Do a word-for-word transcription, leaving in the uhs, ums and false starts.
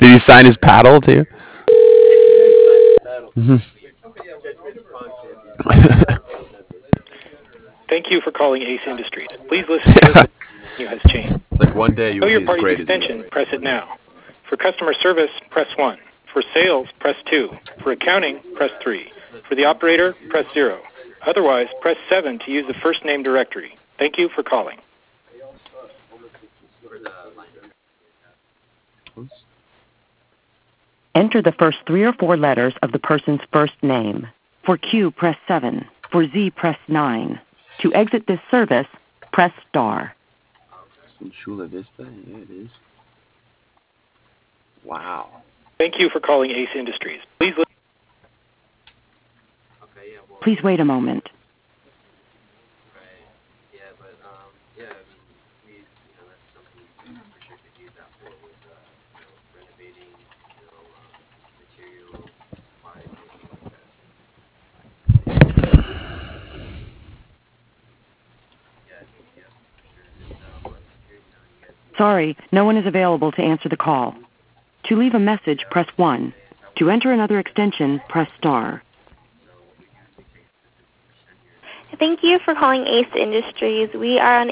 Did he sign his paddle too? Mhm. Thank you for calling Ace Industries. Please listen to this menu has changed. Like one day you Know will your be as party's great as extension, me. press it now. For customer service, press one. For sales, press two. For accounting, press three. For the operator, press zero. Otherwise, press seven to use the first name directory. Thank you for calling. Enter the first three or four letters of the person's first name. For Q, press seven. For Z, press nine. To exit this service, press star. From Chula Vista, yeah, it is. Wow. Thank you for calling Ace Industries. Please listen. Please wait a moment. Sorry, no one is available to answer the call. To leave a message, press one. To enter another extension, press star. Thank you for calling Ace Industries. We are